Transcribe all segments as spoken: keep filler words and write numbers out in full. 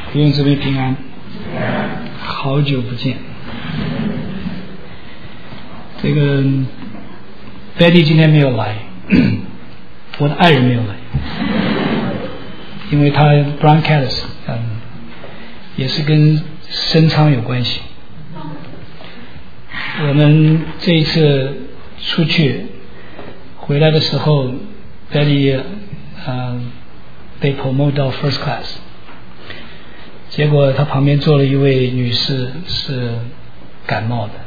弟兄姊妹平安，好久不见。这个 Betty 今天没有来，我的爱人没有来，因为他 bronchitis， 嗯，也是跟声苍有关系。我们这一次出去回来的时候 ，Betty 嗯被 promote 到 first class。结果他旁边坐了一位女士是感冒的，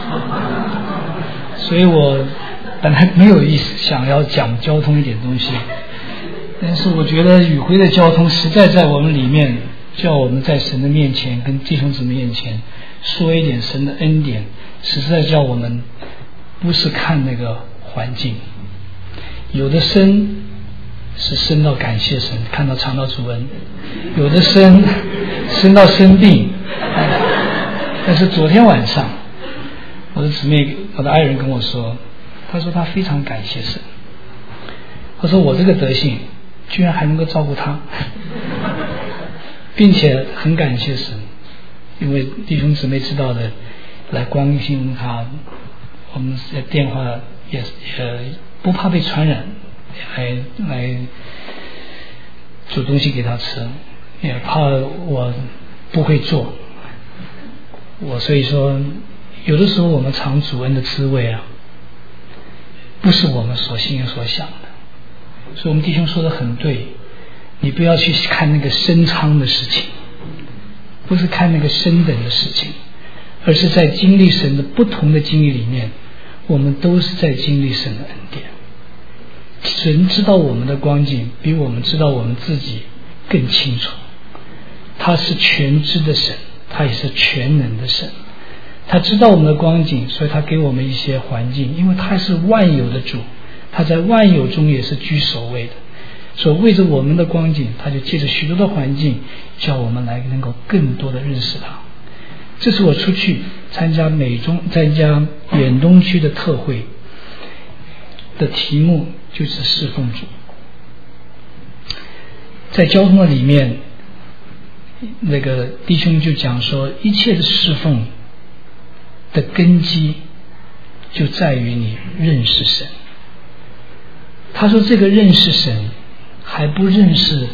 所以我本来没有意思想要讲交通一点东西，但是我觉得宇辉的交通实在在我们里面，叫我们在神的面前跟弟兄姊妹面前说一点神的恩典，实在叫我们不是看那个环境，有的生是生到感谢神，看到尝到主恩，有的生生到生病。但是昨天晚上我的姊妹我的爱人跟我说，他说他非常感谢神，他说我这个德性居然还能够照顾他，并且很感谢神，因为弟兄姊妹知道的来关心他，我们电话也也不怕被传染，来来煮东西给他吃，也怕我不会做。我所以说有的时候我们尝主恩的滋味啊，不是我们所心所想的。所以我们弟兄说的很对，你不要去看那个升苍的事情，不是看那个升等的事情，而是在经历神的不同的经历里面，我们都是在经历神的恩典。神知道我们的光景比我们知道我们自己更清楚，他是全知的神，他也是全能的神，他知道我们的光景，所以他给我们一些环境，因为他是万有的主，他在万有中也是居首位的，所以为着我们的光景，他就借着许多的环境叫我们来能够更多的认识他。这是我出去参加美中参加远东区的特会的题目，就是侍奉主。在交通的里面，那个弟兄就讲说，一切的侍奉的根基就在于你认识神。他说这个认识神还不认识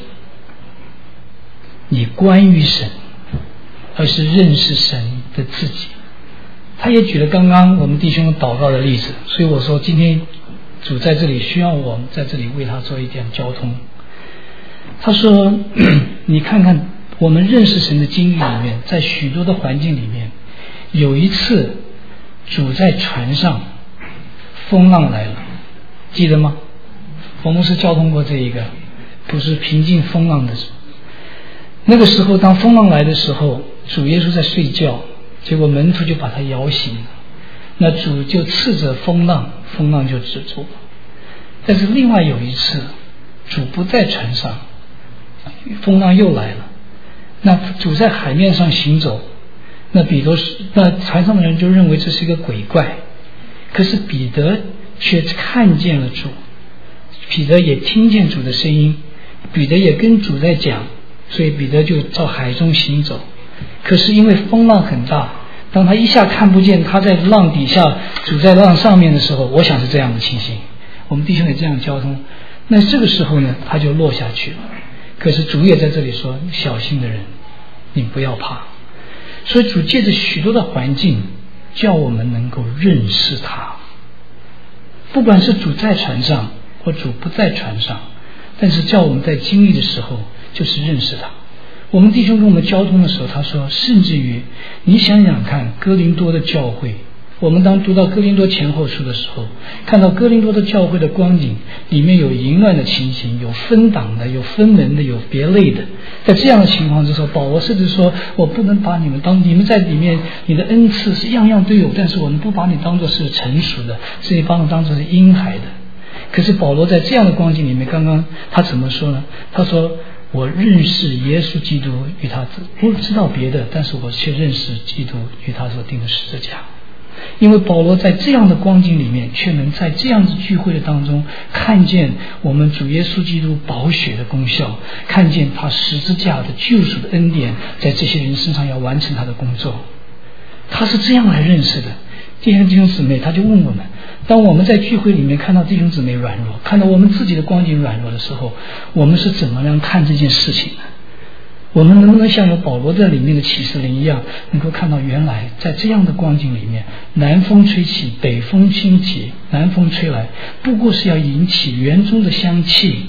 你关于神，而是认识神的自己。他也举了刚刚我们弟兄祷告的例子，所以我说今天主在这里需要我们在这里为他做一点交通。他说你看看我们认识神的经历里面，在许多的环境里面，有一次主在船上，风浪来了，记得吗？我们是交通过这一个，不是平静风浪的时候。那个时候当风浪来的时候，主耶稣在睡觉，结果门徒就把他摇醒了，那主就斥责风浪，风浪就止住了。但是另外有一次主不在船上，风浪又来了，那主在海面上行走，那彼得那船上的人就认为这是一个鬼怪，可是彼得却看见了主，彼得也听见主的声音，彼得也跟主在讲，所以彼得就照海中行走。可是因为风浪很大，当他一下看不见他在浪底下，主在浪上面的时候，我想是这样的情形，我们弟兄也这样交通，那这个时候呢他就落下去了。可是主也在这里说，小心的人你不要怕。所以主借着许多的环境叫我们能够认识他，不管是主在船上或主不在船上，但是叫我们在经历的时候就是认识他。我们弟兄跟我们交通的时候，他说甚至于你想想看，哥林多的教会，我们当读到哥林多前后书的时候，看到哥林多的教会的光景，里面有淫乱的情形，有分党的，有分门的，有别类的。在这样的情况之下，保罗甚至说，我不能把你们当，你们在里面你的恩赐是样样都有，但是我们不把你当作是成熟的，是你把你当作是婴孩的。可是保罗在这样的光景里面，刚刚他怎么说呢？他说我认识耶稣基督与他不知道别的，但是我却认识基督与他所定的十字架。 因为保罗在这样的光景里面，却能在这样子聚会的当中看见我们主耶稣基督宝血的功效，看见他十字架的救赎的恩典在这些人身上要完成他的工作。他是这样来认识的。弟兄姊妹，他就问我们，当我们在聚会里面看到弟兄姊妹软弱，看到我们自己的光景软弱的时候，我们是怎么样看这件事情的？我们能不能像有保罗在里面的启示灵一样，能够看到原来在这样的光景里面，南风吹起，北风兴起，南风吹来，不过是要引起园中的香气，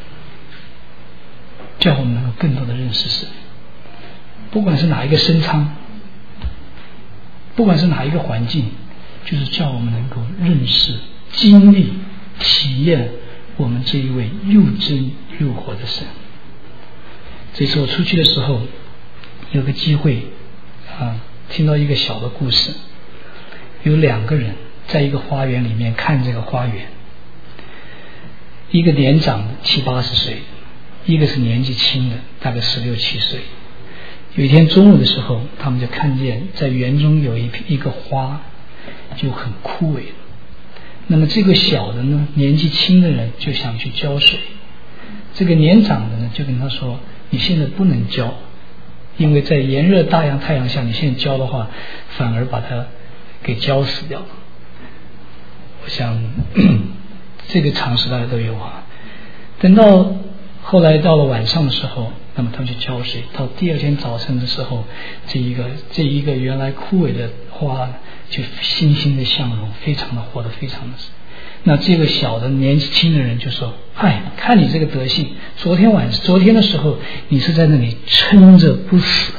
叫我们能够更多的认识神。不管是哪一个深仓，不管是哪一个环境，就是叫我们能够认识、经历、体验我们这一位又真又活的神。这次我出去的时候，有个机会啊，听到一个小的故事，有两个人在一个花园里面看这个花园，一个年长的七八十岁，一个是年纪轻的大概十六七岁。有一天中午的时候，他们就看见在园中有一一个花就很枯萎了。那么这个小的呢，年纪轻的人就想去浇水，这个年长的呢就跟他说，你现在不能浇，因为在炎热大阳太阳下，你现在浇的话反而把它给浇死掉了。我想这个常识大家都有啊。等到后来到了晚上的时候，那么他们去浇水，到第二天早晨的时候，这一个这一个原来枯萎的花就欣欣的向荣，非常的活得非常的。那这个小的年纪轻的人就说，嗨，看你这个德性，昨天晚昨天的时候你是在那里撑着不死，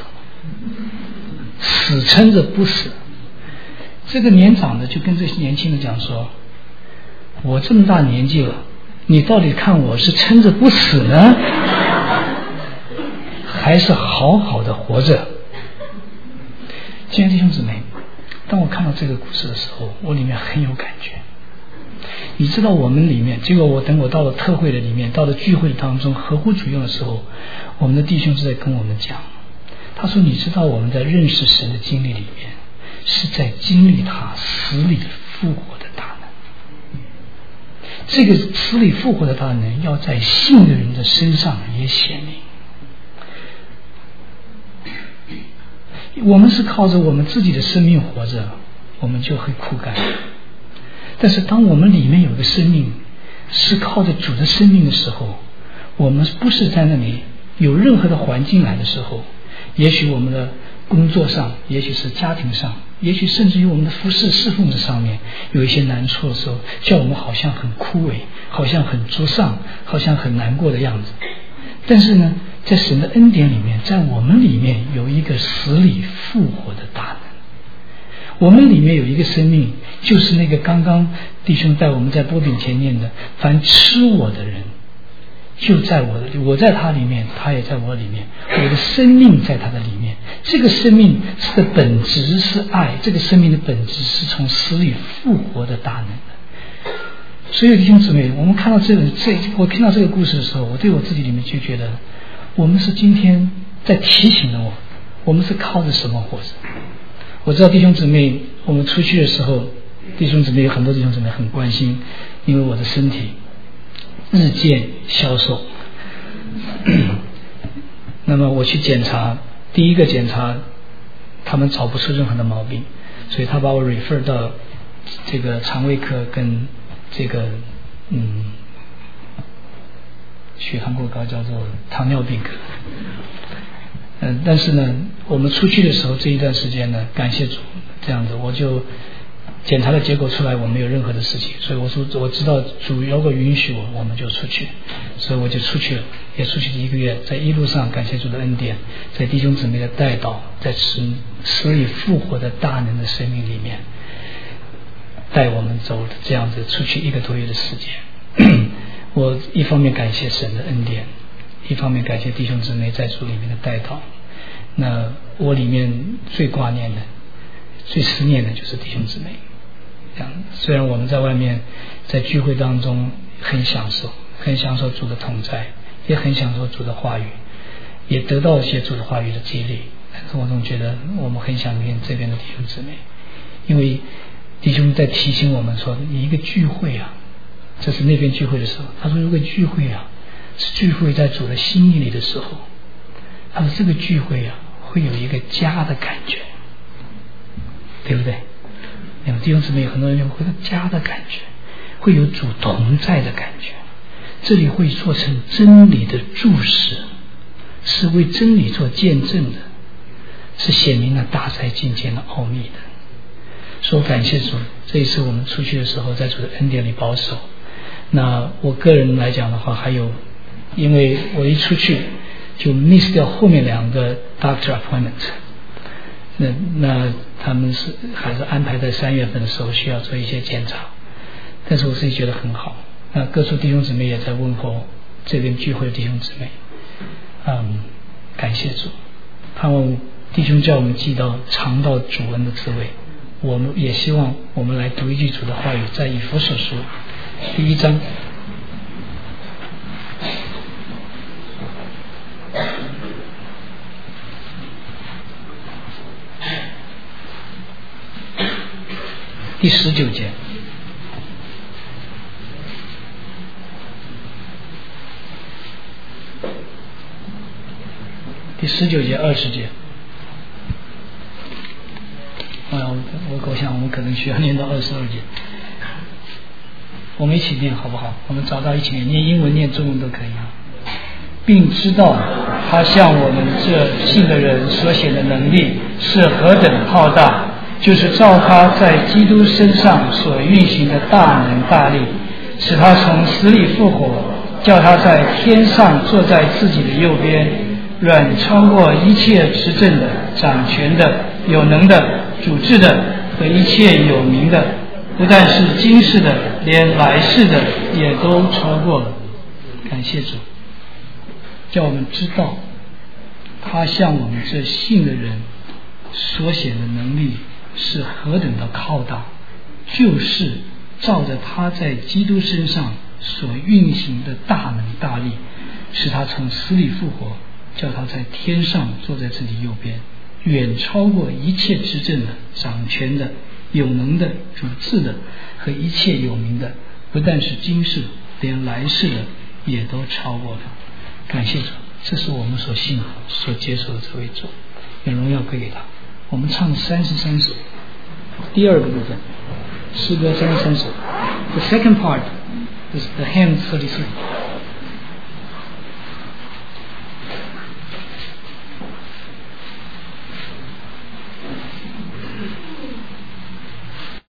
死撑着不死。这个年长的就跟这些年轻的讲说，我这么大年纪了，你到底看我是撑着不死呢，还是好好的活着？亲爱的弟兄姊妹，当我看到这个故事的时候，我里面很有感觉。你知道我们里面，结果我等我到了特会的里面，到了聚会当中合乎主用的时候，我们的弟兄是在跟我们讲，他说你知道我们在认识神的经历里面，是在经历他死里复活的大能。这个死里复活的大能要在信的人的身上也显明。我们是靠着我们自己的生命活着，我们就会枯干。但是当我们里面有个生命是靠着主的生命的时候，我们不是在那里有任何的环境来的时候，也许我们的工作上，也许是家庭上，也许甚至于我们的服侍侍奉的上面有一些难处的时候，叫我们好像很枯萎，好像很沮丧，好像很难过的样子。但是呢，在神的恩典里面，在我们里面有一个死里复活的大能。我们里面有一个生命，就是那个刚刚弟兄带我们在波饼前念的，凡吃我的人就在我的，我在他里面，他也在我里面，我的生命在他的里面。这个生命的本质是爱，这个生命的本质是从死里复活的大能的。所以弟兄姊妹，我们看到这个这我听到这个故事的时候，我对我自己里面就觉得，我们是今天在提醒了我，我们是靠着什么活着？我知道弟兄姊妹，我们出去的时候，弟兄姊妹有很多弟兄姊妹很关心，因为我的身体日渐消瘦。那么我去检查，第一个检查他们找不出任何的毛病，所以他把我 refer 到这个肠胃科跟这个嗯血糖过高叫做糖尿病科。嗯，但是呢，我们出去的时候这一段时间呢，感谢主，这样子我就检查的结果出来，我没有任何的事情，所以我说我知道主如果允许我，我们就出去，所以我就出去了，也出去了一个月，在一路上感谢主的恩典，在弟兄姊妹的带导，在死死里复活的大能的生命里面，带我们走的这样子出去一个多月的时间。我一方面感谢神的恩典，一方面感谢弟兄姊妹在主里面的带导。那我里面最挂念的、最思念的就是弟兄姊妹。这样，虽然我们在外面在聚会当中很享受，很享受主的同在，也很享受主的话语，也得到一些主的话语的激励，但是我总觉得我们很想念这边的弟兄姊妹， 因为弟兄在提醒我们说，你一个聚会啊，这是那边聚会的时候，他说如果聚会啊是聚会在主的心意里的时候，他说这个聚会啊会有一个家的感觉，对不对？有弟兄姊妹，很多人会有家的感觉，会有主同在的感觉，这里会做成真理的注释，是为真理做见证的，是显明了大哉境界的奥秘的。说感谢主，这一次我们出去的时候在主的恩典里保守。那我个人来讲的话，还有因为我一出去就 miss 掉后面两个 doctor appointment， 那那他们是还是安排在三月份的时候需要做一些检查，但是我自己觉得很好。那各处弟兄姊妹也在问候这边聚会的弟兄姊妹，嗯，感谢主，盼望弟兄叫我们记到尝到主恩的滋味。我们也希望我们来读一句主的话语，在以弗所书第一章第十九节。第十九节、二十节。啊，我我想我们可能需要念到二十二节。我们一起念好不好？我们找到一起念，念英文、念中文都可以啊。并知道他向我们这信的人所显的能力是何等浩大，就是照他在基督身上所运行的大能大力，使他从死里复活，叫他在天上坐在自己的右边，远超过一切执政的、掌权的、有能的、主治的和一切有名的，不但是今世的，连来世的也都超过了。感谢主，叫我们知道他向我们这信的人所显的能力是何等的浩大，就是照着他在基督身上所运行的大能大力，使他从死里复活，叫他在天上坐在自己右边，远超过一切执政的、掌权的、有能的、主治的和一切有名的，不但是今世，连来世的也都超过了。感谢主，这是我们所信、所接受的这位主，愿荣耀归给他。我们唱三十三首，第二个部分，诗歌三十三首。The second part is the hymn thirty-three.